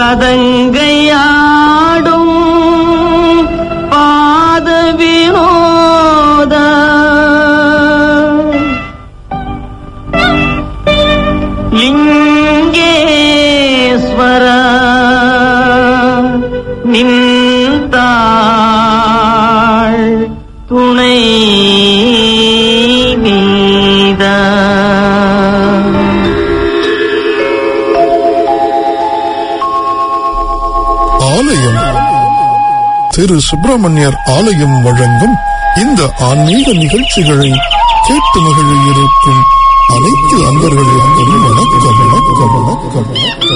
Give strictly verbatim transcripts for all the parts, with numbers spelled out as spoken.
பதங்கையாடும் பாத வினோத லிங்கேஸ்வர நின்றாள் துணை நீத. ஆலயம் திரு சுப்பிரமணியர் ஆலயம் வழங்கும் இந்த ஆன்மீக நிகழ்ச்சிகளை கேட்டு மகிழ இருக்கும் அனைத்து அன்பர்களுக்கும் வணக்கம் வணக்கம் வணக்கம்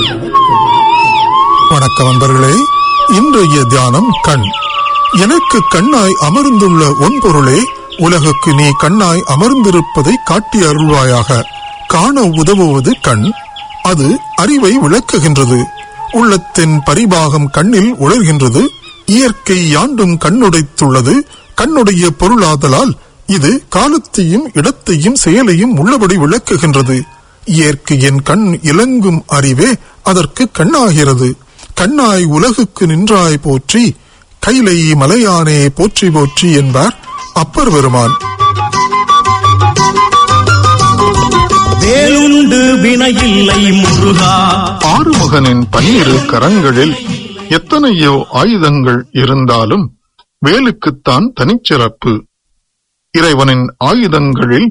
வணக்கம் அன்பர்களே. இன்றைய தியானம் கண். எனக்கு கண்ணாய் அமர்ந்துள்ள ஒன்பொருளே, உலகுக்கு நீ கண்ணாய் அமர்ந்திருப்பதை காட்டி அருள்வாயாக. காண உதவுவது கண். அது அறிவை விளக்குகின்றது. உள்ளத்தின் பரிபாகம் கண்ணில் உணர்கின்றது. இயற்கை யாண்டும் கண்ணுடைத்துள்ளது. கண்ணுடைய பொருளாதலால் இது காலத்தையும் இடத்தையும் செயலையும் உள்ளபடி விளக்குகின்றது. இயற்கையின் கண் இலங்கும் அறிவே அதற்கு கண்ணாகிறது. கண்ணாய் உலகுக்கு நின்றாய் போற்றி, கைலை மலையானே போற்றி போற்றி என்பார் அப்பர் பெருமான். வேலுண்டு வினையில்லை முருகா. ஆறுமுகனின் பன்னிரு கரங்களில் எத்தனையோ ஆயுதங்கள் இருந்தாலும் வேலுக்குத்தான் தனிச்சிறப்பு. இறைவனின் ஆயுதங்களில்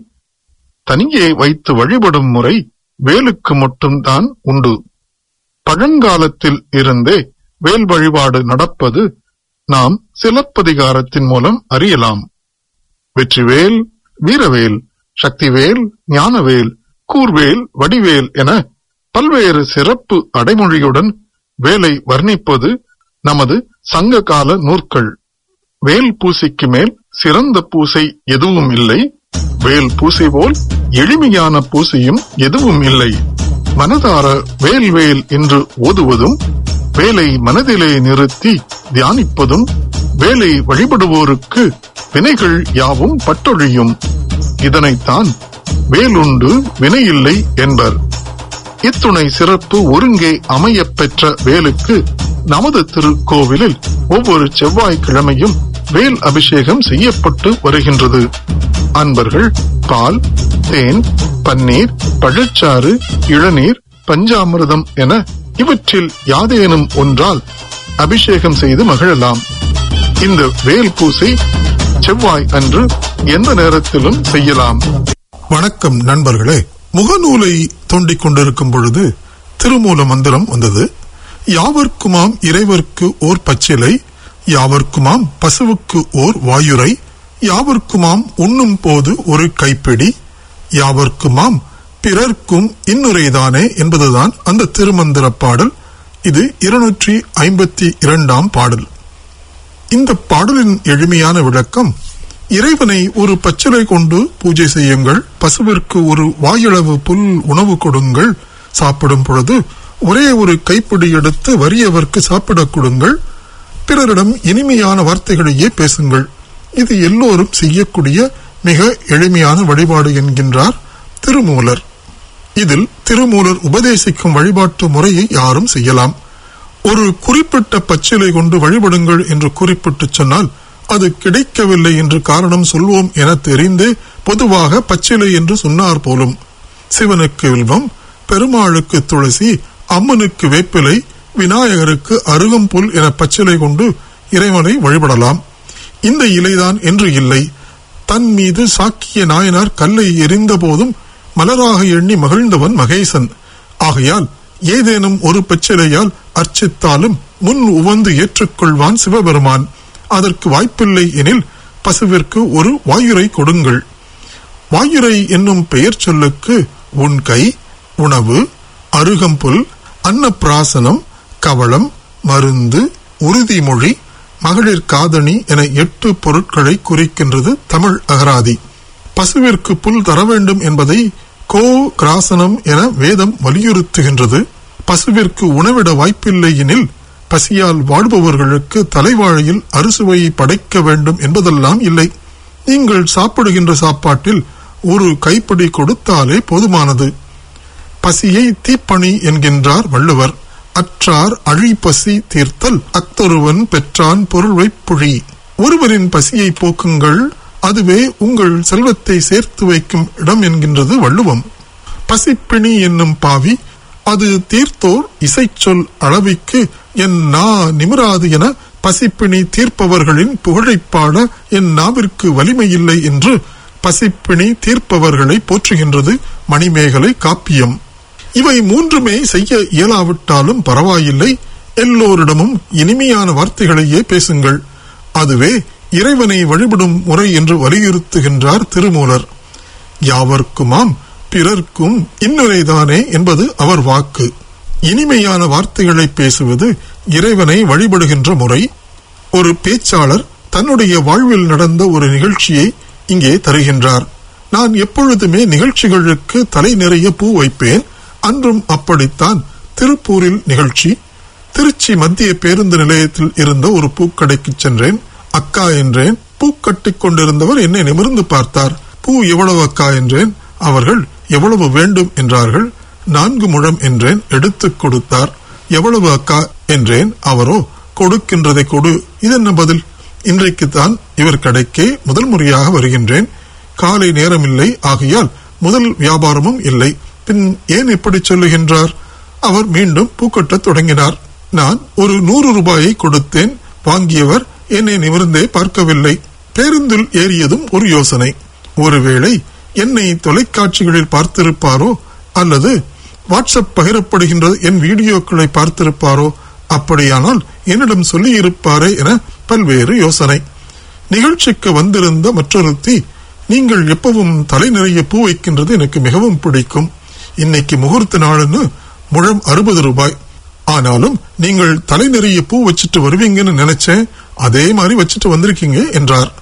தனியே வைத்து வழிபடும் முறை வேலுக்கு மட்டும்தான் உண்டு. பழங்காலத்தில் இருந்தே வேல் வழிபாடு நடப்பது நாம் சிலப்பதிகாரத்தின் மூலம் அறியலாம். வெற்றிவேல், வீரவேல், சக்திவேல், ஞானவேல், கூர்வேல், வடிவேல் என பல்வேறு சிறப்பு அடைமொழியுடன் வேலை வர்ணிப்பது நமது சங்க கால நூற்கள். வேல் பூசைக்கு மேல் சிறந்த பூசை எதுவும் இல்லை. வேல் பூசை போல் எளிமையான பூசையும் எதுவும் இல்லை. மனதார வேல் வேல் என்று ஓதுவதும், வேலை மனதிலே நிறுத்தி தியானிப்பதும் வேலை வழிபடுவோருக்கு வினைகள் யாவும் பட்டொழியும். இதனைத்தான் வேலுண்டு வினையில்லை என்பர். இத்துணை சிறப்பு ஒருங்கே அமைய பெற்ற வேலுக்கு நமது திருக்கோவிலில் ஒவ்வொரு செவ்வாய்க்கிழமையும் வேல் அபிஷேகம் செய்யப்பட்டு வருகின்றது. அன்பர்கள் பால், தேன், பன்னீர், பழச்சாறு, இளநீர், பஞ்சாமிர்தம் என இவற்றில் யாதேனும் ஒன்றால் அபிஷேகம் செய்து மகிழலாம். இந்த வேல் பூசை செவ்வாய் அன்று எந்த நேரத்திலும் செய்யலாம். வணக்கம் நண்பர்களே. முகநூலை தோண்டிக் கொண்டிருக்கும் பொழுது திருமூல மந்திரம் வந்தது. யாவர்க்குமாம் இறைவர்க்கு ஓர் பச்சிலை, யாவர்க்குமாம் பசுவுக்கு ஓர் வாயுரை, யாவர்க்குமாம் உண்ணும் போது ஒரு கைப்பிடி, யாவர்க்குமாம் பிறர்க்கும் இன்னுரைதானே என்பதுதான் அந்த திருமந்திர பாடல். இது இருநூற்றி ஐம்பத்தி இரண்டாம் பாடல். இந்த பாடலின் எளிமையான விளக்கம்: இறைவனை ஒரு பச்சிலை கொண்டு பூஜை செய்யுங்கள், பசுவிற்கு ஒரு வாயளவு புல் உணவு கொடுங்கள், சாப்பிடும் பொழுது ஒரே ஒரு கைப்பிடி எடுத்து வறியவர்க்கு சாப்பிடக் கொடுங்கள், பிறரிடம் இனிமையான வார்த்தைகளையே பேசுங்கள். இது எல்லோரும் செய்யக்கூடிய மிக எளிமையான வழிபாடு என்கின்றார் திருமூலர். இதில் திருமூலர் உபதேசிக்கும் வழிபாட்டு முறையை யாரும் செய்யலாம். ஒரு குறிப்பிட்ட பச்சிலை கொண்டு வழிபடுங்கள் என்று குறிப்பிட்டு சொன்னால் அது கிடைக்கவில்லை என்று காரணம் சொல்வோம் என தெரிந்து பொதுவாக பச்சிலை என்று சொன்னார் போலும். சிவனுக்கு வில்வம், பெருமாளுக்கு துளசி, அம்மனுக்கு வேப்பிலை, விநாயகருக்கு அருகம்புல் என பச்சிலை கொண்டு இறைவனை வழிபடலாம். இந்த இலைதான் என்று இல்லை. தன் மீது சாக்கிய நாயனார் கல்லை எரிந்த போதும் மலராக எண்ணி மகிழ்ந்தவன் மகேசன். ஆகையால் ஏதேனும் ஒரு பச்சிலையால் அர்ச்சித்தாலும் முன் உவந்து ஏற்றுக்கொள்வான் சிவபெருமான். அதற்கு வாய்ப்பில்லை எனில் பசுவிற்கு ஒரு வாயுரை கொடுங்கள். வாயுரை என்னும் பெயர் சொல்லுக்கு உன் கை, உணவு, அருகம்புல், அன்னப்பிராசனம், கவளம், மருந்து, உறுதிமொழி, மகளிர் காதணி என எட்டு பொருட்களை குறிக்கின்றது தமிழ் அகராதி. பசுவிற்கு புல் தர வேண்டும் என்பதை கோ கிராசனம் என வேதம் வலியுறுத்துகின்றது. பசுவிற்கு உணவிட வாய்ப்பில்லை எனில் பசியால் வாழ்பவர்களுக்கு தலைவாழையில் அறுசுவையை படைக்க வேண்டும் என்பதெல்லாம் இல்லை. நீங்கள் சாப்பிடுகின்ற சாப்பாட்டில் ஒரு கைப்பிடி கொடுத்தாலே போதுமானது. பசியை தீப்பணி என்கின்றார் வள்ளுவர். அற்றார் அழிப்பசி தீர்த்தல் அத்தொருவன் பெற்றான் பொருள்வைப் புழி. ஒருவரின் பசியை போக்குங்கள், அதுவே உங்கள் செல்வத்தை சேர்த்து வைக்கும் இடம் என்கின்றது வள்ளுவம். பசிப்பிணி என்னும் பாவி அது தீர்த்தோர் இசைச்சொல் அளவிற்கு என் நா நிமிராது என பசிப்பிணி தீர்ப்பவர்களின் புகழைப்பாட என் நாவிற்கு வலிமையில்லை என்று பசிப்பிணி தீர்ப்பவர்களை போற்றுகின்றது மணிமேகலை காப்பியம். இவை மூன்றுமே செய்ய இயலாவிட்டாலும் பரவாயில்லை, எல்லோரிடமும் இனிமையான வார்த்தைகளையே பேசுங்கள், அதுவே இறைவனை வழிபடும் முறை என்று வலியுறுத்துகின்றார் திருமூலர். யாவர்க்குமாம் பிறர்க்கும் இன்னுரைதானே என்பது அவர் வாக்கு. இனிமையான வார்த்தைகளை பேசுவது இறைவனை வழிபடுகின்ற முறை. ஒரு பேச்சாளர் தன்னுடைய வாழ்வில் நடந்த ஒரு நிகழ்ச்சியை இங்கே தருகின்றார். நான் எப்பொழுதுமே நிகழ்ச்சிகளுக்கு தலை நிறைய பூ வைப்பேன், அன்றும் அப்படித்தான். திருப்பூரில் நிகழ்ச்சி. திருச்சி மத்திய பேருந்து நிலையத்தில் இருந்த ஒரு பூக்கடைக்கு சென்றேன். அக்கா என்றேன். பூ கட்டிக் கொண்டிருந்தவர் என்னை நிமிர்ந்து பார்த்தார். பூ எவ்வளவு அக்கா என்றேன். அவர்கள் எவ்வளவு வேண்டும் என்றார்கள். நான்கு முழம் என்றேன். எடுத்துக் கொடுத்தார். எவ்வளவு அக்கா என்றேன். அவரோ கொடுக்கின்றதை கொடு. இதென்ன பதில்? இன்றைக்குத்தான் இவர் கடைக்கே முதல் முறையாக வருகின்றேன். காலை நேரமில்லை, ஆகையால் முதல் வியாபாரமும் இல்லை. பின் ஏன் இப்படி சொல்லுகின்றார்? அவர் மீண்டும் பூக்கட்ட தொடங்கினார். நான் ஒரு நூறு ரூபாயை கொடுத்தேன். வாங்கியவர் என்னை நிமிர்ந்தே பார்க்கவில்லை. பேருந்தில் ஏறியதும் ஒரு யோசனை. ஒருவேளை என்னை தொலைக்காட்சிகளில் பார்த்திருப்பாரோ அல்லது வாட்ஸ்அப் பகிரப்படுகின்றது என் வீடியோக்களை பார்த்திருப்பாரோ, அப்படியானால் என்னிடம் சொல்லி இருப்பாரே என பல்வேறு யோசனை. நிகழ்ச்சிக்கு வந்திருந்த மற்றொருத்தி, நீங்கள் எப்பவும் தலை நிறைய பூ வைக்கின்றது எனக்கு மிகவும் பிடிக்கும். இன்னைக்கு முகூர்த்த நாள்னு முழம் அறுபது ரூபாய். ஆனாலும் நீங்கள் தலை நிறைய பூ வச்சுட்டு வருவீங்கன்னு நினைச்சேன், அதே மாதிரி வச்சுட்டு வந்திருக்கீங்க என்றார்.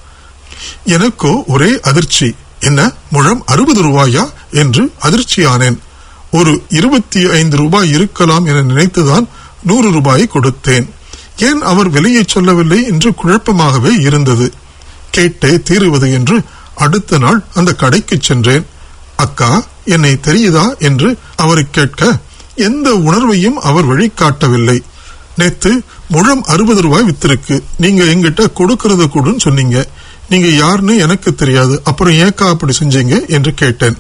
எனக்கோ ஒரே அதிர்ச்சி. என்ன, முழம் அறுபது ரூபாயா என்று அதிர்ச்சியானேன். ஒரு இருபத்தி ஐந்து ரூபாய் இருக்கலாம் என நினைத்துதான் நூறு ரூபாயை கொடுத்தேன். ஏன் அவர் விலையை சொல்லவில்லை என்று குழப்பமாகவே இருந்தது. கேட்டே தீருவது என்று அடுத்த நாள் அந்த கடைக்கு சென்றேன். அக்கா, என்னை தெரியுதா என்று அவரை கேட்க எந்த உணர்வையும் அவர் வழிகாட்டவில்லை. நேத்து முழம் அறுபது ரூபாய் வித்திருக்கு, நீங்க எங்கிட்ட கொடுக்கறத கூடன்னு சொன்னீங்க. நீங்க யாருன்னு எனக்கு தெரியாது, அப்புறம் ஏக்கா அப்படி செஞ்சீங்க என்று கேட்டேன்.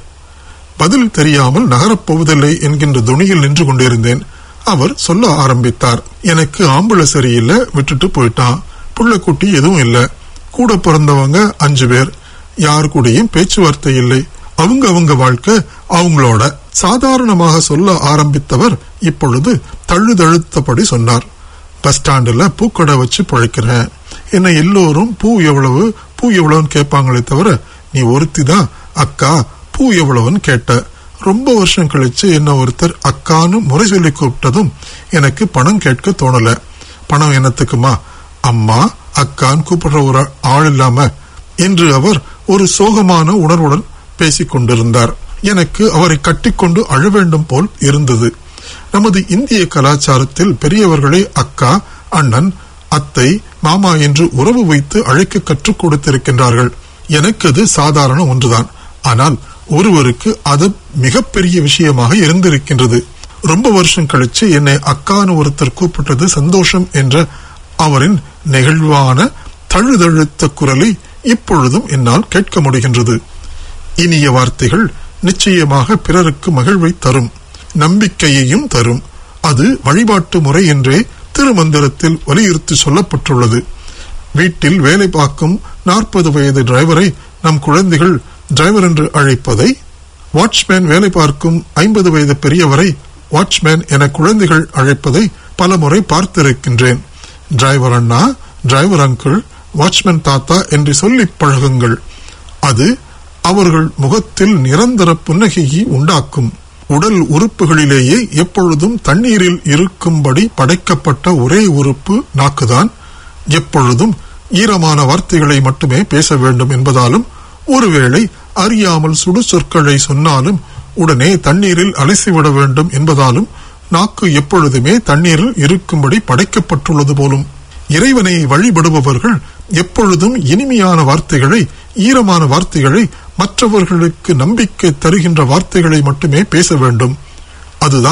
பதில் தெரியாமல் நகரப்போவதில்லை என்கின்ற துணியில் நின்று கொண்டிருந்தேன். அவர் சொல்ல ஆரம்பித்தார். எனக்கு ஆம்பளை சரியில்லை, விட்டுட்டு போயிட்டான். புள்ளக்குட்டி எதுவும் இல்லை. கூட பிறந்தவங்க அஞ்சு பேர். யார் கூடயும் பேச்சுவார்த்தை இல்லை. அவங்க அவங்க வாழ்க்கை அவங்களோட. சாதாரணமாக சொல்ல ஆரம்பித்தவர் இப்பொழுது தழுதழுத்தபடி சொன்னார். பஸ் ஸ்டாண்டுல பூக்கடை வச்சு பழைக்கிறேன். என்ன எல்லோரும் பூ எவ்வளவு பூ எவ்வளவுன்னு கேட்பாங்களே தவிர நீ ஒருத்தி தான் அக்கா பூ எவ்வளவுன்னு கேட்ட. ரொம்ப வருஷம் கழிச்சு என்ன ஒருத்தர் அக்கான்னு முறை சொல்லி கூப்பிட்டதும் எனக்கு பணம் கேட்க தோணல. பணம் என்னத்துக்குமா, அம்மா அக்கான்னு கூப்பிடுற ஒரு ஆள் இல்லாம என்று அவர் ஒரு சோகமான உணர்வுடன் பேசிக் கொண்டிருந்தார். எனக்கு அவரை கட்டிக்கொண்டு அழ வேண்டும் போல் இருந்தது. நமது இந்திய கலாச்சாரத்தில் பெரியவர்களை அக்கா, அண்ணன், அத்தை, மாமா என்று உறவு வைத்து அழைக்க கற்றுக் கொடுத்திருக்கின்றார்கள். எனக்கு அது சாதாரண ஒன்றுதான். ஆனால் ஒருவருக்கு அது மிகப்பெரிய விஷயமாக இருந்திருக்கின்றது. ரொம்ப வருஷம் கழிச்சு என்னை அக்கான்னு ஒருத்தர் கூப்பிட்டது சந்தோஷம் என்ற அவரின் நெகிழ்வான தழுதழுத்த குரலை இப்பொழுதும் என்னால் கேட்க முடிகின்றது. இனிய வார்த்தைகள் நிச்சயமாக பிறருக்கு மகிழ்வை தரும், நம்பிக்கையையும் தரும். அது வழிபாட்டு முறை என்றே திருமந்திரத்தில் வலியுறுத்தி சொல்லப்பட்டுள்ளது. வீட்டில் வேலை பார்க்கும் நாற்பது வயது டிரைவரை நம் குழந்தைகள் டிரைவர் என்று அழைப்பதை, வாட்ச்மேன் வேலை பார்க்கும் ஐம்பது வயது பெரியவரை வாட்ச்மேன் என குழந்தைகள் அழைப்பதை பல முறை பார்த்திருக்கின்றேன். டிரைவர் அண்ணா, டிரைவர் அங்கிள், வாட்ச்மேன் தாத்தா என்று சொல்லி பழகுங்கள். அது அவர்கள் முகத்தில் நிரந்தர புன்னகையை உண்டாக்கும். உடல் உறுப்புகளிலேயே எப்பொழுதும் தண்ணீரில் இருக்கும்படி படைக்கப்பட்ட ஒரே உறுப்பு நாக்குதான். எப்பொழுதும் ஈரமான வார்த்தைகளை மட்டுமே பேச வேண்டும் என்பதாலும், ஒருவேளை அறியாமல் சுடு சொற்களை சொன்னாலும் உடனே தண்ணீரில் அலசிவிட வேண்டும் என்பதாலும் நாக்கு எப்பொழுதுமே தண்ணீரில் இருக்கும்படி படைக்கப்பட்டுள்ளது போலும். இறைவனை வழிபடுபவர்கள் எப்பொழுதும் இனிமையான வார்த்தைகளை, ஈரமான வார்த்தைகளை, மற்றவர்களுக்கு நம்பிக்கை தருகின்ற வார்த்தைகளை மட்டுமே பேச வேண்டும். அதுதான்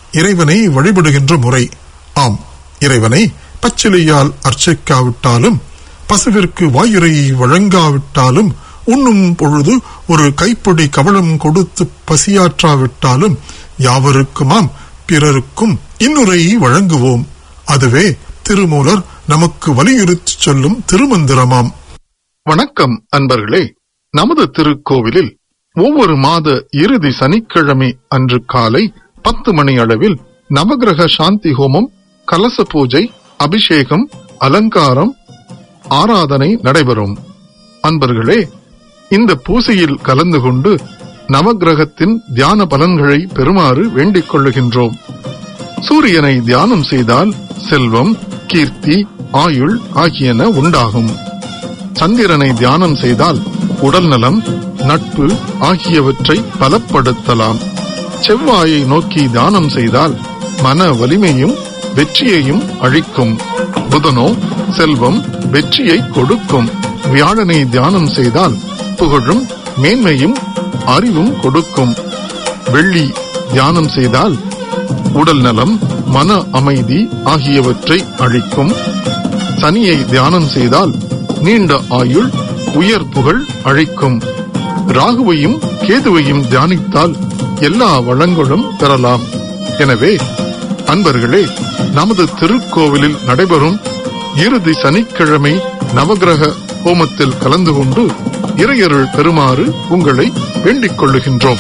இறைவனை வழிபடுகின்ற முறை. ஆம், இறைவனை பச்சிலையால் அர்ச்சிக்காவிட்டாலும், பசுவிற்கு வாயுரையை வழங்காவிட்டாலும், உண்ணும் பொழுது ஒரு கைப்பிடி கவளம் கொடுத்து பசியாற்றாவிட்டாலும், யாவருக்குமாம் பிறருக்கும் இன்னுரையை வழங்குவோம். அதுவே திருமூலர் நமக்கு வலியுறுத்தி சொல்லும் திருமந்திரமாம். வணக்கம் அன்பர்களே. நமது திருக்கோவிலில் ஒவ்வொரு மாத இறுதி சனிக்கிழமை அன்று காலை பத்து மணி அளவில் நவகிரக சாந்தி ஹோமம், கலச பூஜை, அபிஷேகம், அலங்காரம், ஆராதனை நடைபெறும். அன்பர்களே, இந்த பூசையில் கலந்து கொண்டு நவகிரகத்தின் தியான பலன்களை பெறுமாறு வேண்டிக் கொள்ளுகின்றோம். சூரியனை தியானம் செய்தால் செல்வம், கீர்த்தி, ஆயுள் ஆகியன உண்டாகும். சந்திரனை தியானம் செய்தால் உடல் நலம், நட்பு ஆகியவற்றை பலப்படுத்தலாம். செவ்வாயை நோக்கி தியானம் செய்தால் மன வலிமையும் வெற்றியையும் அளிக்கும். புதனோ செல்வம், வெற்றியை கொடுக்கும். வியாழனை தியானம் செய்தால் புகழும், மேன்மையும், அறிவும் கொடுக்கும். வெள்ளி தியானம் செய்தால் உடல் நலம், மன அமைதி ஆகியவற்றை அளிக்கும். சனியை தியானம் செய்தால் நீண்ட ஆயுள், உயர் புகழ் அளிக்கும். ராகுவையும் கேதுவையும் தியானித்தால் எல்லா வளங்களும் பெறலாம். எனவே அன்பர்களே, நமது திருக்கோவிலில் நடைபெறும் இறுதி சனிக்கிழமை நவகிரக ஹோமத்தில் கலந்து கொண்டு இறையருள் பெறுமாறு உங்களை வேண்டிக் கொள்ளுகின்றோம்.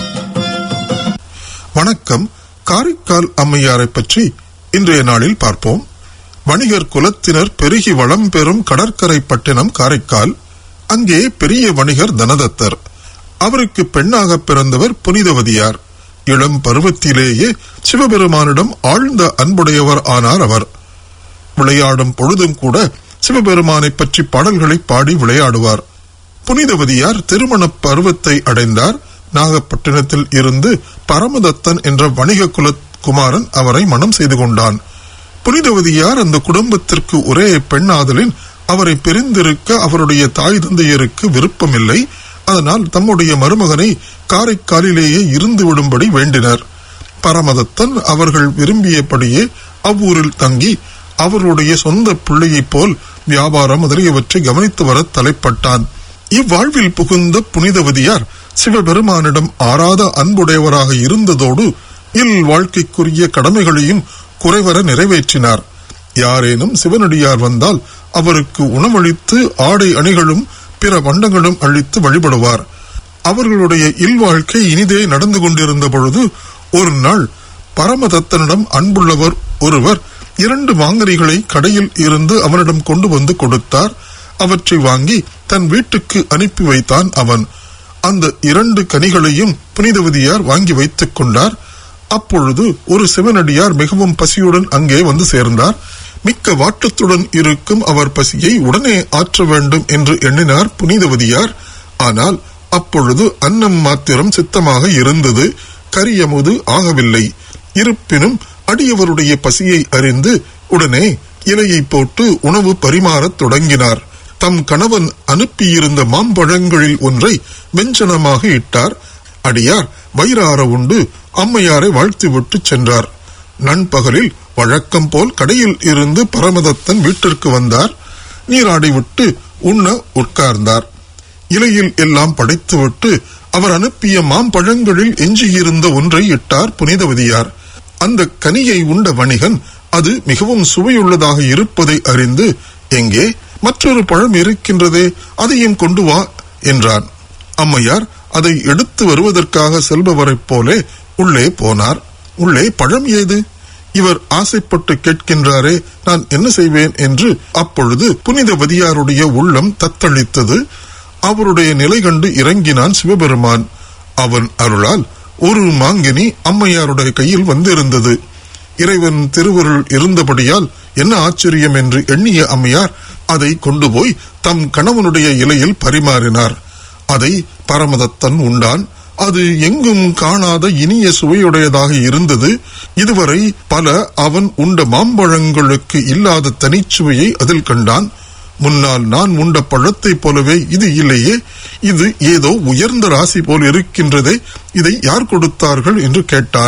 வணக்கம். காரைக்கால் அம்மையாரை பற்றி இன்றைய நாளில் பார்ப்போம். வணிகர் குலத்தினர் பெருகி வளம் பெறும் கடற்கரை பட்டினம் காரைக்கால். அங்கே பெரிய வணிகர் தனதத்தர். அவருக்கு பெண்ணாக பிறந்தவர் புனிதவதியார். இளம் பருவத்திலேயே சிவபெருமானிடம் ஆழ்ந்த அன்புடையவர் ஆனார் அவர். விளையாடும் பொழுதும் கூட சிவபெருமானை பற்றி பாடல்களை பாடி விளையாடுவார். புனிதவதியார் திருமண பருவத்தை அடைந்தார். நாகப்பட்டினத்தில் இருந்து பரமதத்தன் என்ற வணிக குல குமாரன் அவரை மணம் செய்து கொண்டான். புனிதவதியார் அந்த குடும்பத்திற்கு ஒரே பெண்ணாதலின் அவரை பிரிந்திருக்க அவருடைய தாய் தந்தையருக்கு விருப்பமில்லை. அதனால் தம்முடைய மருமகனை காரைக்காலிலேயே இருந்து விடும்படி வேண்டினர். பரமதத்தன் அவர்கள் விரும்பியபடியே அவ்வூரில் தங்கி அவருடைய சொந்த பிள்ளையைப் போல் வியாபாரம் முதலியவற்றை கவனித்து வர தலைப்பட்டான். இவ்வாழ்வில் புகுந்த புனிதவதியார் சிவபெருமானிடம் ஆறாத அன்புடையவராக இருந்ததோடு இல் வாழ்க்கைக்குரிய கடமைகளையும் குறைவர நிறைவேற்றினார். யாரேனும் சிவனடியார் வந்தால் அவருக்கு உணவளித்து ஆடை அணிகளும் பிற பண்டங்களும் அளித்து வழிபடுவார். அவர்களுடைய இல்வாழ்க்கை இனிதே நடந்து கொண்டிருந்த பொழுது ஒரு நாள் பரமதத்தனிடம் அன்புள்ளவர் ஒருவர் இரண்டு மாங்கனிகளை கடையில் இருந்து அவனிடம் கொண்டு வந்து கொடுத்தார். அவற்றை வாங்கி தன் வீட்டுக்கு அனுப்பி வைத்தான் அவன். அந்த இரண்டு கனிகளையும் புனிதவதியார் வாங்கி வைத்துக் கொண்டார். அப்பொழுது ஒரு சிவனடியார் மிகவும் பசியுடன் அங்கே வந்து சேர்ந்தார். மிக்க வாட்டத்துடன் இருக்கும் அவர் பசியை உடனே ஆற்ற வேண்டும் என்று எண்ணினார் புனிதவதியார். ஆனால் அப்பொழுது அன்னம் மாத்திரம் சித்தமாக இருந்தது, கரியமுது ஆகவில்லை. இருப்பினும் அடியவருடைய பசியை அறிந்து உடனே இலையை போட்டு உணவு பரிமாறத் தொடங்கினார். தம் கணவன் அனுப்பியிருந்த மாம்பழங்களில் ஒன்றை வெஞ்சனமாக இட்டார். அடியார் வயிறார உண்டு அம்மையாரை வாழ்த்திவிட்டு சென்றார். நண்பகலில் வழக்கம் போல் கடையில் இருந்து பரமதத்தன் வீட்டிற்கு வந்தார். நீராடி விட்டு உண்ண உட்கார்ந்தார். இலையில் எல்லாம் படைத்துவிட்டு அவர் அனுப்பிய மாம்பழங்களில் எஞ்சியிருந்த ஒன்றை இட்டார் புனிதவதியார். அந்த கனியை உண்ட வணிகன் அது மிகவும் சுவையுள்ளதாக இருப்பதை அறிந்து, எங்கே மற்றொரு பழம் இருக்கின்றதே, அதையும் கொண்டு வா என்றான். அம்மையார் அதை எடுத்து வருவதற்காக செல்பவரைப் போலே உள்ளே போனார். உள்ளே பழம் ஏது? இவர் ஆசைப்பட்டு கேட்கின்றாரே, நான் என்ன செய்வேன் என்று. அப்பொழுது புனிதவதியாருடைய உள்ளம் தத்தளித்தது. அவருடைய நிலை கண்டு இறங்கினான் சிவபெருமான். அவன் அருளால் ஒரு மாங்கனி அம்மையாருடைய கையில் வந்திருந்தது. இறைவன் திருவருள் இருந்தபடியால் என்ன ஆச்சரியம் என்று எண்ணிய அம்மையார் அதை கொண்டு போய் தம் கணவனுடைய இலையில் பரிமாறினார். அதை பரமதத்தன் உண்டான். அது எங்கும் காணாத இனிய சுவையுடையதாக இருந்தது. இதுவரை பல அவன் உண்ட மாம்பழங்களுக்கு இல்லாத தனிச்சுவையை அதில் கண்டான். முன்னால் நான் உண்ட பழத்தை போலவே இது இல்லையே, இது ஏதோ உயர்ந்த ராசி போல் இருக்கின்றதே, இதை யார் கொடுத்தார்கள் என்று கேட்டான்.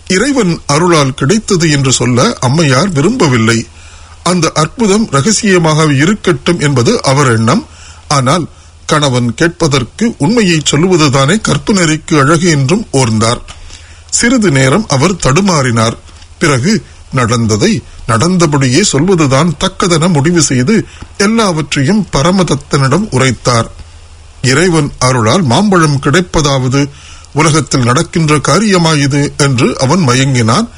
இறைவன் அருளால் கிடைத்தது என்று சொல்ல அம்மையார் விரும்பவில்லை. அந்த அற்புதம் ரகசியமாக இருக்கட்டும் என்பது அவர் எண்ணம். ஆனால் கணவன் கேட்பதற்கு உண்மையை சொல்லுவதுதானே கற்புநெறிக்கு அழகு என்றும் ஓர்ந்தார். சிறிது நேரம் அவர் தடுமாறினார். பிறகு நடந்ததை நடந்தபடியே சொல்வதுதான் தக்கதென முடிவு செய்து எல்லாவற்றையும் பரமதத்தனிடம் உரைத்தார். இறைவன் அருளால் மாம்பழம் கிடைப்பதாவது உலகத்தில் நடக்கின்ற காரியமாயுது என்று அவன் மயங்கினான்.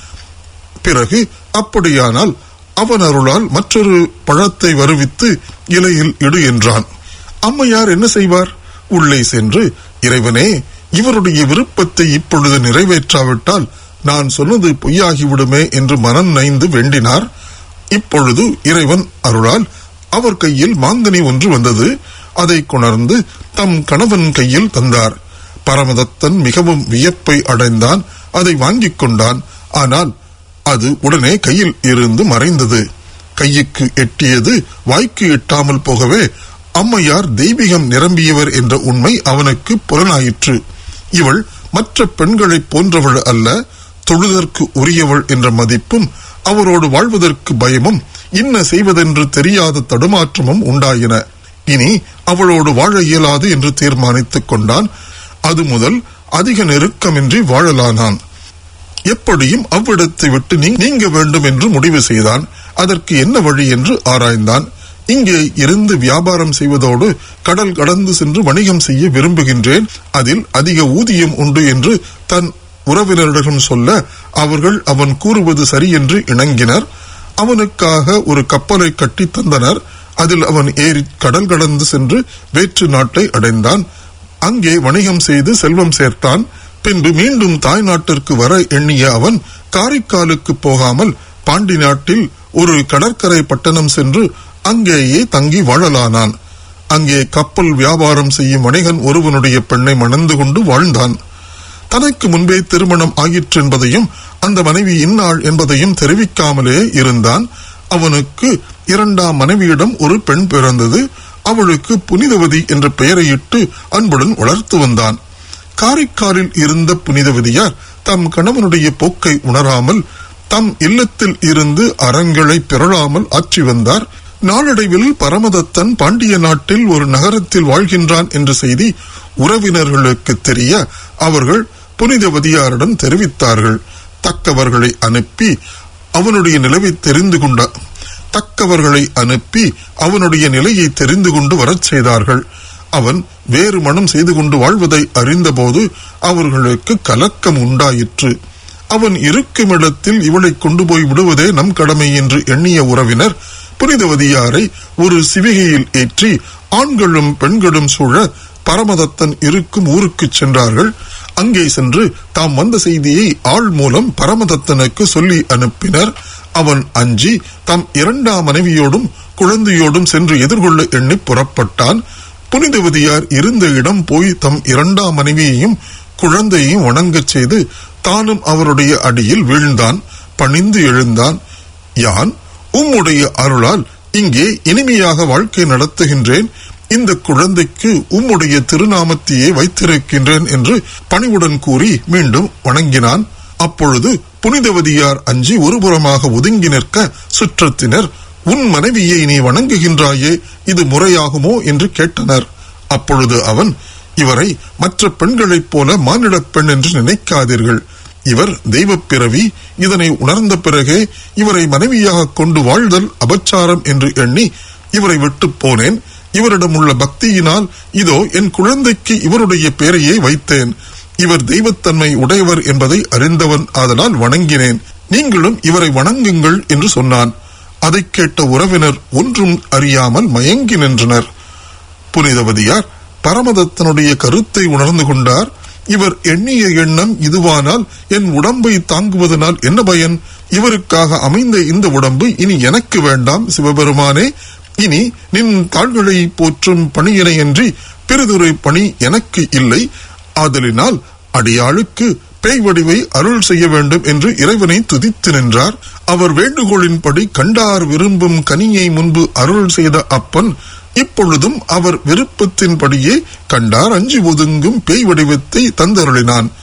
பிறகு அப்படியானால் அவன் அருளால் மற்றொரு பழத்தை வருவித்து இலையில் இடு என்றான். அம்மையார் என்ன செய்வார்? உள்ளே சென்று, இறைவனே, இவருடைய விருப்பத்தை இப்பொழுது நிறைவேற்றாவிட்டால் நான் சொன்னது பொய்யாகிவிடுமே என்று மனம் நைந்து வேண்டினார். இப்பொழுது இறைவன் அருளால் அவர் கையில் மாங்கனி ஒன்று வந்தது. அதை கொணர்ந்து தம் கணவன் கையில் தந்தார். பரமதத்தன் மிகவும் வியப்பை அடைந்தான். அதை வாங்கிக் கொண்டான். ஆனால் அது உடனே கையில் இருந்து மறைந்தது. கையுக்கு எட்டியது வாய்க்கு எட்டாமல் போகவே அம்மையார் தெய்வீகம் நிரம்பியவர் என்ற உண்மை அவனுக்கு புலனாயிற்று. இவள் மற்ற பெண்களைப் போன்றவள் அல்ல, தொழுதற்கு உரியவள் என்ற மதிப்பும் அவரோடு வாழ்வதற்கு பயமும் என்ன செய்வதென்று தெரியாத தடுமாற்றமும் உண்டாயின. இனி அவளோடு வாழ இயலாது என்று தீர்மானித்துக் கொண்டான். அது முதல் அதிக நெருக்கமின்றி வாழலானான். எப்படியும் அவ்விடத்தை விட்டு நீங்க வேண்டும் என்று முடிவு செய்தான். அதற்கு என்ன வழி என்று ஆராய்ந்தான். இங்கே இருந்து வியாபாரம் செய்வதோடு கடல் கடந்து சென்று வணிகம் செய்ய விரும்புகின்றேன். அதில் அதிக ஊதியம் உண்டு என்று தன் உறவினரிடம் சொல்ல அவர்கள் அவன் கூறுவது சரி என்று இணங்கினர். அவனுக்காக ஒரு கப்பலை கட்டி தந்தனர். அதில் அவன் ஏறி கடல் கடந்து சென்று வேற்று நாட்டை அடைந்தான். அங்கே வணிகம் செய்து செல்வம் சேர்த்தான். பின்பு மீண்டும் தாய் நாட்டிற்கு வர எண்ணிய அவன் காரைக்காலுக்கு போகாமல் பாண்டி நாட்டில் ஒரு கடற்கரை பட்டணம் சென்று அங்கேயே தங்கி வாழலானான். அங்கே கப்பல் வியாபாரம் செய்யும் வணிகன் ஒருவனுடைய பெண்ணை மணந்து கொண்டு வாழ்ந்தான். தனக்கு முன்பே திருமணம் ஆயிற்று என்பதையும் அந்த மனைவி இன்னாள் என்பதையும் தெரிவிக்காமலே இருந்தான். அவனுக்கு இரண்டாம் மனைவியிடம் ஒரு பெண் பிறந்தது. அவளுக்கு புனிதவதி என்ற பெயரையிட்டு அன்புடன் வளர்த்து வந்தான். காரைக்காலில் இருந்த புனிதவதியார் தம் கணவனுடைய போக்கை உணராமல் தம் இல்லத்தில் இருந்து அறங்களை பெறலாமல் ஆற்றி வந்தார். நாளடைவில் பரமதத்தன் பாண்டிய நாட்டில் ஒரு நகரத்தில் வாழ்கின்றான் என்ற செய்தி உறவினர்களுக்கு தெரிய அவர்கள் புனிதவதியாரிடம் தெரிவித்தார்கள். தக்கவர்களை அனுப்பி அவனுடைய நிலையை தெரிந்து கொண்ட தக்கவர்களை அனுப்பி அவனுடைய நிலையை தெரிந்து கொண்டு வரச் செய்தார்கள். அவன் வேறு மனம் செய்து கொண்டு வாழ்வதை அறிந்தபோது அவர்களுக்கு கலக்கம் உண்டாயிற்று. அவன் இருக்கும் இடத்தில் இவளை கொண்டு போய் விடுவதே நம் கடமை என்று எண்ணிய உறவினர் புனிதவதியாரை ஒரு சிவிகையில் ஏற்றி ஆண்களும் பெண்களும் சூழ பரமதத்தன் இருக்கும் ஊருக்கு சென்றார்கள். அங்கே சென்று தாம் வந்த செய்தியை ஆள் மூலம் பரமதத்தனுக்கு சொல்லி அனுப்பினர். அவன் அஞ்சி தம் இரண்டாம் மனைவியோடும் குழந்தையோடும் சென்று எதிர்கொள்ள எண்ணி புறப்பட்டான். புனிதவதியார் இருந்த இடம் போய் தம் இரண்டாம் மனைவியையும் குழந்தையையும் வணங்கச் செய்து தானும் அவருடைய அடியில் வீழ்ந்தான். பணிந்து எழுந்தான். யான் உம்முடைய அருளால் இங்கே இனிமையாக வாழ்க்கை நடத்துகின்றேன். இந்த குழந்தைக்கு உம்முடைய திருநாமத்தையே வைத்திருக்கின்றேன் என்று பணிவுடன் கூறி மீண்டும் வணங்கினான். அப்பொழுது புனிதவதியார் அஞ்சி ஒருபுறமாக ஒதுங்கி நிற்க சுற்றத்தினர், உன் மனைவியை நீ வணங்குகின்றாயே, இது முறையாகுமோ என்று கேட்டனர். அப்பொழுது அவன், இவரை மற்ற பெண்களைப் போல மானிடப் பெண் என்று நினைக்காதீர்கள். இவர் தெய்வப் பிறவி. இதனை உணர்ந்த பிறகே இவரை மனைவியாக கொண்டு வாழ்தல் அபச்சாரம் என்று எண்ணி இவரை விட்டு போனேன். இவரிடம் உள்ள பக்தியினால் இதோ என் குழந்தைக்கு இவருடைய பெயரையே வைத்தேன். இவர் தெய்வத்தன்மை உடையவர் என்பதை அறிந்தவன் ஆதலால் வணங்கினேன். நீங்களும் இவரை வணங்குங்கள் என்று சொன்னான். அதை கேட்ட உறவினர் ஒன்றும் அறியாமல் மயங்கி நின்றனர். புனிதவதியார் பரமதத்தனுடைய கருத்தை உணர்ந்து கொண்டார். இவர் எண்ணிய எண்ணம் இதுவானால் என் உடம்பை தாங்குவதனால் என்ன பயன்? இவருக்காக அமைந்த இந்த உடம்பு இனி எனக்கு வேண்டாம் சிவபெருமானே. இனி நின் தாள்களை போற்றும் பணியினையன்றி பெரிதுரை பணி எனக்கு இல்லை. ஆதலினால் அடியாளுக்கு பேய் வடிவை அருள் செய்ய வேண்டும் என்று இறைவனை துதித்து நின்றார். அவர் வேண்டுகோளின்படி கண்டார் விரும்பும் கனியை முன்பு அருள் செய்த அப்பன் இப்பொழுதும் அவர் விருப்பத்தின்படியே கண்டார் அஞ்சி ஒதுங்கும் பேய் வடிவத்தை தந்தருளினான்.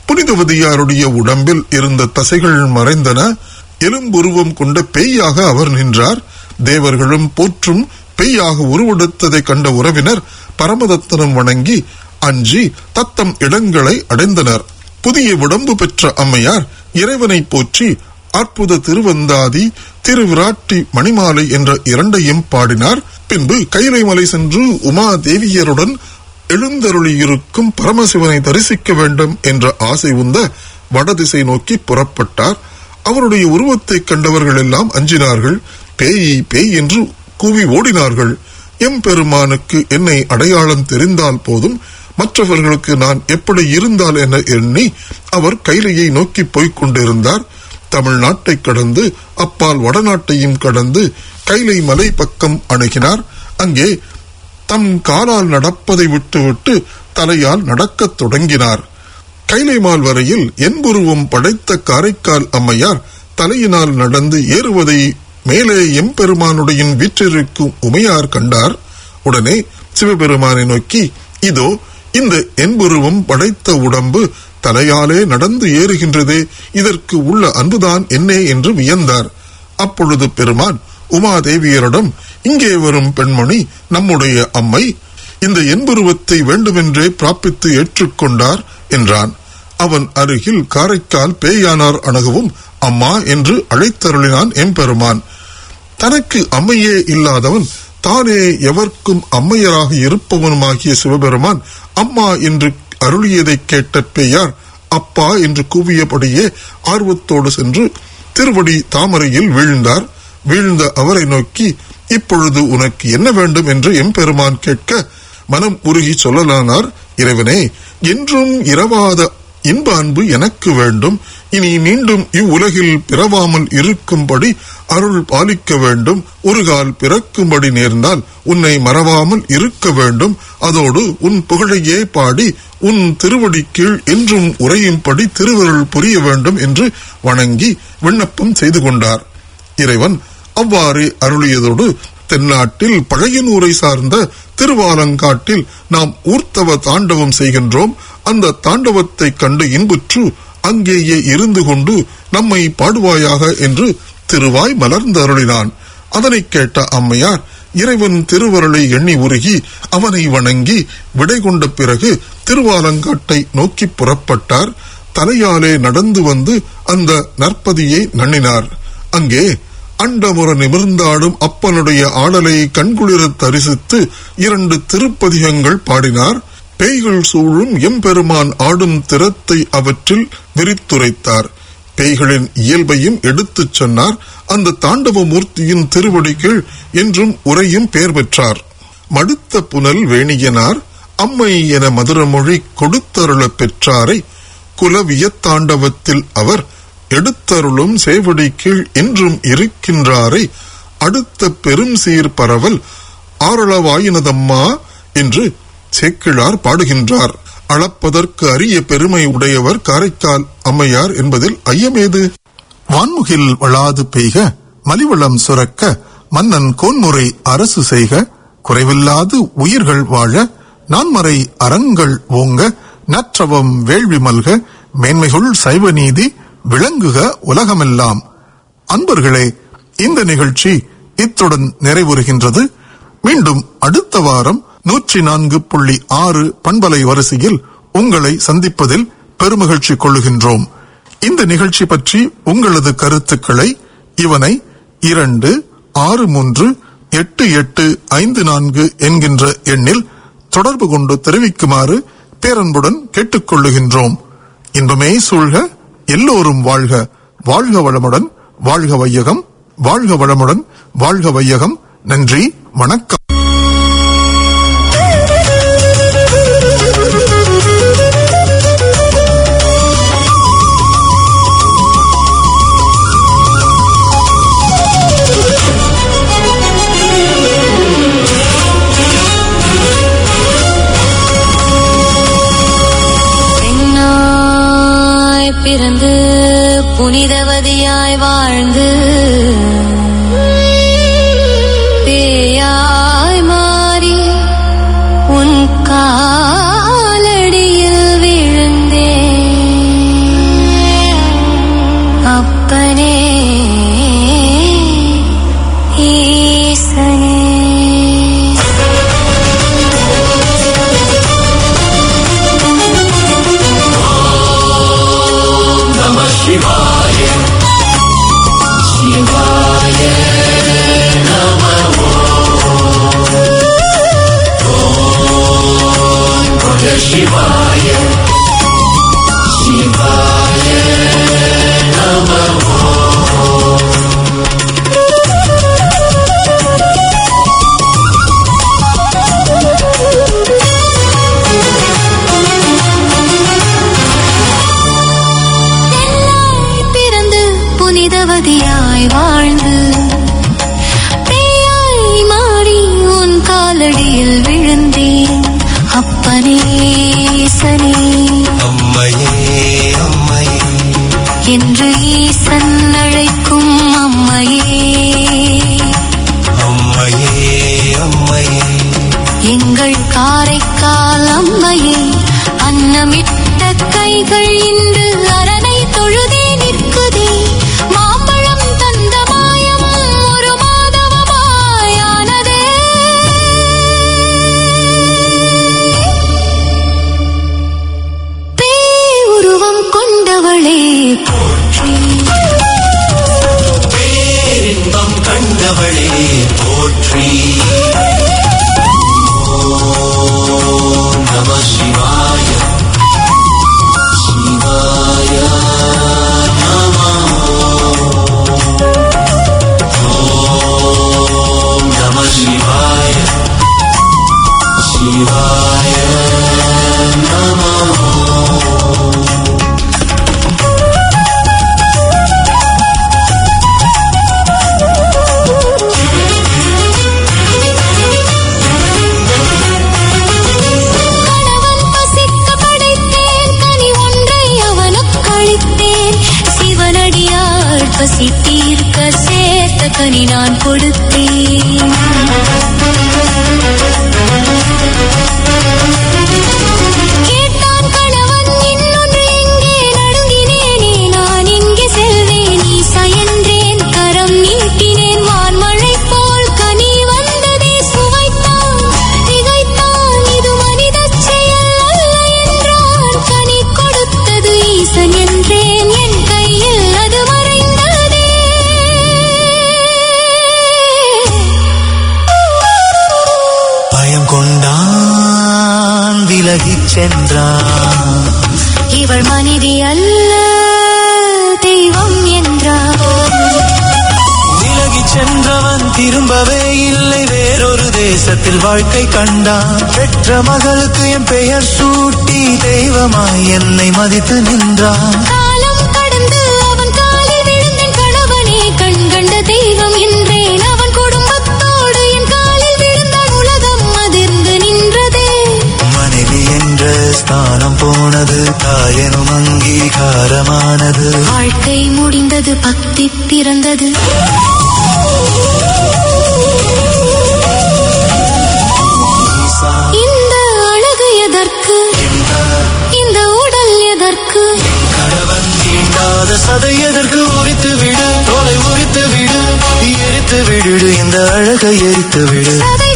புனிதவதியாருடைய உடம்பில் இருந்த தசைகள் மறைந்தன. எலும்புருவம் கொண்ட பேயாக அவர் நின்றார். தேவர்களும் போற்றும் பேயாக உருவெடுத்ததை கண்ட உறவினர் பரமதத்தனம் வணங்கி அஞ்சி தத்தம் இடங்களை அடைந்தனர். புதிய உடம்பு பெற்ற அம்மையார் இறைவனை போற்றி அற்புத திருவந்தாதி, திருவிராட்டி மணிமாலை என்ற இரண்டையும் பாடினார். பின்பு கைலை மலை சென்று உமா தேவியருடன் எழுந்தருளியிருக்கும் பரமசிவனை தரிசிக்க வேண்டும் என்ற ஆசை உந்த வடதிசை நோக்கி புறப்பட்டார். அவருடைய உருவத்தை கண்டவர்கள் எல்லாம் அஞ்சினார்கள். பேய் பேய் என்று கூவி ஓடினார்கள். எம்பெருமானுக்கு என்னை அடையாளம் தெரிந்தால் போதும், மற்றவர்களுக்கு நான் எப்படி இருந்தால் என எண்ணி அவர் கைலையை நோக்கி போய்க் கொண்டிருந்தார். தமிழ்நாட்டை கடந்து அப்பால் வடநாட்டையும் கடந்து கைலை மலை பக்கம் அணுகினார். அங்கே தம் காலால் நடப்பதை விட்டுவிட்டு தலையால் நடக்கத் தொடங்கினார். கைலைமால் வரையில் என்புருவம் படைத்த காரைக்கால் அம்மையார் தலையினால் நடந்து ஏறுவதை மேலே எம்பெருமானுடைய வீற்றிருக்கும் உமையார் கண்டார். உடனே சிவபெருமானை நோக்கி, இதோ இந்த என்புருவம் படைத்த உடம்பு தலையாலே நடந்து ஏறுகின்றதே, இதற்கு உள்ள அன்புதான் என்னே என்று வியந்தார். அப்பொழுது பெருமான் உமாதேவியரிடம், இங்கே வரும் பெண்மணி நம்முடைய அம்மை, இந்த என்புருவத்தை வேண்டுமென்றே பிராபித்து ஏற்றுக்கொண்டார் என்றான். அவன் அருகில் காரைக்கால் பேயானார் அணுகவும் அம்மா என்று அழைத்தருளினான் எம்பெருமான். தனக்கு அம்மையே இல்லாதவன் தானே எவர்க்கும் அம்மையராக இருப்பவனுமாகிய சிவபெருமான் அம்மா என்று அருளியதை கேட்ட பேயார் அப்பா என்று கூவியபடியே ஆர்வத்தோடு சென்று திருவடி தாமரையில் வீழ்ந்தார். வீழ்ந்த அவரை நோக்கி, இப்பொழுது உனக்கு என்ன வேண்டும் என்று எம்பெருமான் கேட்க மனம் உருகி சொல்லலானார். இறைவனே, என்றும் இரவாத இன்ப அன்பு எனக்கு வேண்டும். இனி மீண்டும் இவ்வுலகில் பிறவாமல் இருக்கும்படி அருள் பாலிக்க வேண்டும். ஒரு கால் பிறக்கும்படி நேர்ந்தால் உன்னை மறவாமல் இருக்க வேண்டும். அதோடு உன் புகழையே பாடி உன் திருவடி கீழ் என்றும் உரையும்படி திருவருள் புரிய வேண்டும் என்று வணங்கி விண்ணப்பம் செய்து கொண்டார். இறைவன் அவ்வாறு அருளியதோடு தென்னாட்டில் பழையனூரை சார்ந்த திருவாலங்காட்டில் நாம் ஊர்த்தவ தாண்டவம் செய்கின்றோம். அந்த தாண்டவத்தை கண்டு இன்புற்று அங்கேயே இருந்து கொண்டு நம்மை பாடுவாயாக என்று திருவாய் மலர்ந்து அருளினான். அதனை கேட்ட அம்மையார் இறைவன் திருவருளை எண்ணி உருகி அவனை வணங்கி விடை கொண்ட பிறகு திருவாலங்காட்டை நோக்கி புறப்பட்டார். தலையாலே நடந்து வந்து அந்த நற்பதியை நண்ணினார். அங்கே அண்டமுற நிமிர்ந்தாடும் அப்பனுடைய ஆடலை கண்குளிர தரிசித்து இரண்டு திருப்பதிகங்கள் பாடினார். பேய்கள் சூழும் எம்பெருமான் ஆடும் திறத்தை அவற்றில் விரித்துரைத்தார். பேய்களின் இயல்பையும் எடுத்துச் சொன்னார். அந்த தாண்டவ மூர்த்தியின் திருவடி கீழ் என்றும் உரையும் பெயர் பெற்றார். மடுத்த புனல் வேணியனார் அம்மை என மதுரமொழி கொடுத்தருள பெற்றாரை குலவிய தாண்டவத்தில் அவர் எடுத்தருளும் சேவடி கீழ் என்றும் இருக்கின்றாரை அடுத்த பெரும் சீர் பரவல் ஆரளவாயினதம்மா என்று சேக்கிழார் பாடுகின்றார். அளப்பதற்கு அரிய பெருமை உடையவர் காரைக்கால் அம்மையார் என்பதில் ஐயமேது? வான்முகில் வளாது பெய்க, மலிவளம் சுரக்க, மன்னன் கோன்முறை அரசு செய்க, குறைவில்லாது உயிர்கள் வாழ, நான்மறை அறங்கள் ஓங்க, நற்றவம் வேள்வி மல்க, மேன்மைகுள் சைவ நீதி விளங்குக உலகமெல்லாம். அன்பர்களே, இந்த நிகழ்ச்சி இத்துடன் நிறைவுறுகின்றது. மீண்டும் அடுத்த வாரம் நூற்றி நான்கு புள்ளி ஆறு பண்பலை வரிசையில் உங்களை சந்திப்பதில் பெருமகிழ்ச்சி கொள்ளுகின்றோம். இந்த நிகழ்ச்சி பற்றி உங்களது கருத்துக்களை இவனை இரண்டு ஆறு மூன்று எட்டு எட்டு ஐந்து நான்கு என்கின்ற எண்ணில் தொடர்பு கொண்டு தெரிவிக்குமாறு பேரன்புடன் கேட்டுக்கொள்ளுகின்றோம். இன்பமே சூழ்க, எல்லோரும் வாழ்க, வாழ்க வளமுடன், வாழ்க வையகம், வாழ்க வளமுடன், வாழ்க வையகம். நன்றி, வணக்கம். பிறந்து புனிதவதியாய் வாழ்ந்து பேயாய் மாறி உன் காலடியில் விழுந்தேன். நிரவதியாய் வாழ்ந்து பேயாய் மாறி உன் காலடியில் விழுந்தேன். அப்பனே சனே அம்மையே அம்மையே என்று ஈசன் அழைக்கும் அம்மையே அம்மையே அம்மையே எங்கள் காரைக்கால் அம்மையே அன்னமிட்ட கைகள் இன்று அரணை தொழுதே நிற்குதே. மாம்பழம் தந்த மாயம் ஒரு மாதவமாயானதே. பேய் உருவம் கொண்டவளே போற்றி, பேரின்பம் கண்டவளே போற்றி. ஓம் நம சிவாய சிவாய நமோ. ஓம் நம சிவாய சிவாய நமோ. கணவன் பசிக்க படைத்தேன், கனி ஒன்றை அவனுக்கு அளித்தேன். சிவனடியார் பசி தீர்க்க சேர்த்த கனி நான் கொடுத்தேன். கேட்டான் கணவன் இன்னொன்று எங்கே, நடுங்கினேனே நான் எங்கே செல்வேன். ஈசா என்றேன், கரம் நீட்டினேன், வான்மழை போல் கனி வந்ததே. சுவைத்தான் திகைத்தான், இது மனிதச் செயல் அல்ல என்றான். கனி கொடுத்தது ஈசன் என்றேன், என் கையில் அது மறைந்ததே. பயம் கொண்டான் விலகிச் சென்றான். இவள் மனிதி அல்ல தெய்வம் என்றார். விலகிச் சென்றவன் திரும்பவே இல்லை, வேறொரு தேசத்தில் வாழ்க்கை கண்டான். பெற்ற மகளுக்கு என் பெயர் சூட்டி தெய்வமாய் என்னை மதித்து நின்றான். காலம் கடந்து அவன் காலில் விழுந்தேன், கணவனே கண் கண்ட தெய்வம் என்றேன். அவன் குடும்பத்தோடு என் காலில் விழுந்தான், உலகம் அதிர்ந்து நின்றதே. மனைவி என்ற ஸ்தானம் போனது, தாயனும் அங்கீகாரமானது. வாழ்க்கை முடிந்தது, பக்தி பிறந்தது. இந்த அழகு எதற்கு, இந்த உடல் எதற்கு, கணவன் தீண்டாத சதை எதற்கு? உரித்து விடு, தோலை உரித்து விடு, எரித்து விடு, இந்த அழகை எரித்து விடு. சதை